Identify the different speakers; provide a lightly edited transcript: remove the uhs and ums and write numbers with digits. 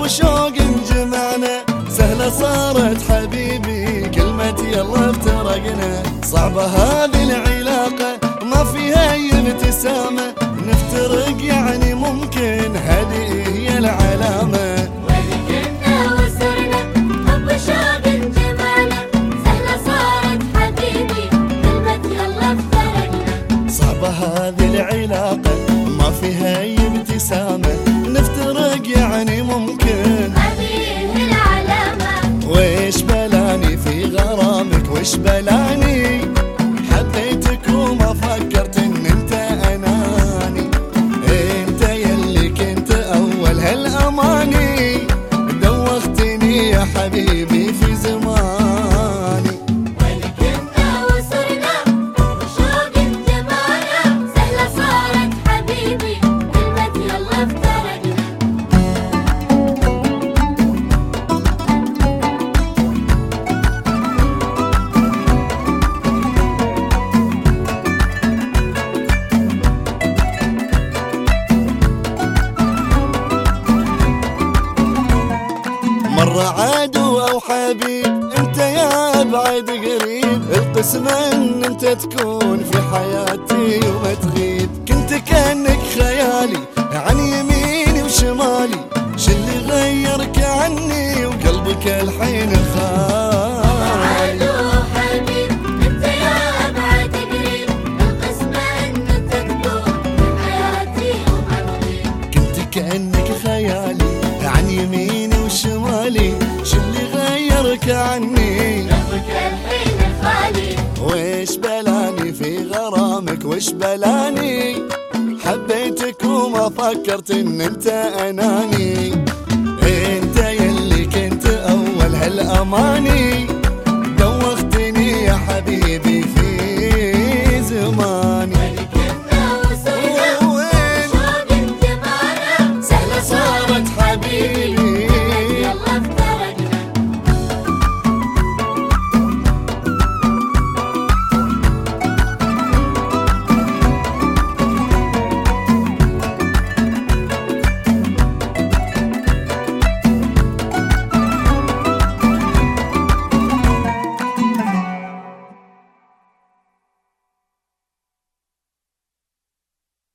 Speaker 1: وشوق جمعنا، سهلة صارت حبيبي كلمة يلا افترقنا. صعبة هذه العلاقة ما فيها أي ابتسامة، نفترق يعني ممكن هذه هي العلامة.
Speaker 2: وين كنا وصرنا حب وشوق جمعنا، سهلة صارت حبيبي كلمة يلا افترقنا.
Speaker 1: صعبة هذه العلاقة ما فيها أي ابتسامة، نفترق يعني ممكن
Speaker 2: هذه العلامة.
Speaker 1: ويش بلاني في غرامك ويش بلاني، حبيتك وما فكرت ان انت اناني. انت يلي كنت اول هالاماني، دوختني يا حبيبي في زماني.
Speaker 2: وين كنا وصرنا وشوق جمعنا، سهلة صارت حبيبي كلمة يلا افترقنا.
Speaker 1: مرة عدو او حبيب انت يا ابعد قريب، القسم ان انت تكون في حياتي وما تغيب. كنت كأنك خيالي عن يميني وشمالي، شو اللي غيرك عني وقلبك الحين خالي.
Speaker 2: عدو حبيب انت يا ابعد قريب، القسم ان انت تكون في حياتي وما تغيب.
Speaker 1: كنت كأنك خيالي عن يميني وشمالي، شو اللي غيرك عني
Speaker 2: قلبك الحين خالي.
Speaker 1: ويش بلاني في غرامك ويش بلاني، حبيتك وما فكرت ان انت اناني. انت يلي كنت اول هالاماني،